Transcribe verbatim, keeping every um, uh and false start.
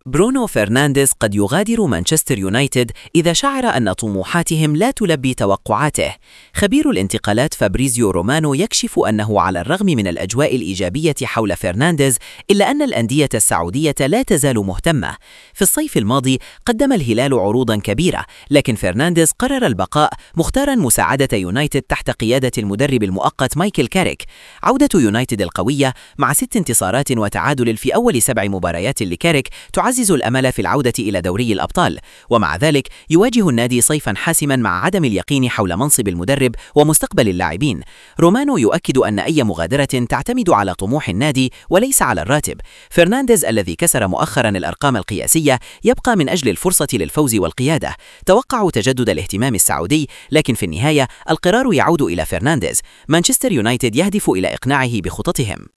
برونو فرنانديز قد يغادر مانشستر يونايتد إذا شعر أن طموحاتهم لا تلبي توقعاته. خبير الانتقالات فابريزيو رومانو يكشف أنه على الرغم من الأجواء الإيجابية حول فرنانديز إلا أن الأندية السعودية لا تزال مهتمة. في الصيف الماضي قدم الهلال عروضا كبيرة، لكن فرنانديز قرر البقاء مختارا مساعدة يونايتد تحت قيادة المدرب المؤقت مايكل كاريك. عودة يونايتد القوية مع ست انتصارات وتعادل في أول سبع مباريات لكاريك تعزز الأمل في العودة إلى دوري الأبطال، ومع ذلك يواجه النادي صيفا حاسما مع عدم اليقين حول منصب المدرب ومستقبل اللاعبين. رومانو يؤكد أن أي مغادرة تعتمد على طموح النادي وليس على الراتب. فرنانديز الذي كسر مؤخرا الأرقام القياسية يبقى من أجل الفرصة للفوز والقيادة. توقعوا تجدد الاهتمام السعودي، لكن في النهاية القرار يعود إلى فرنانديز. مانشستر يونايتد يهدف إلى إقناعه بخططهم.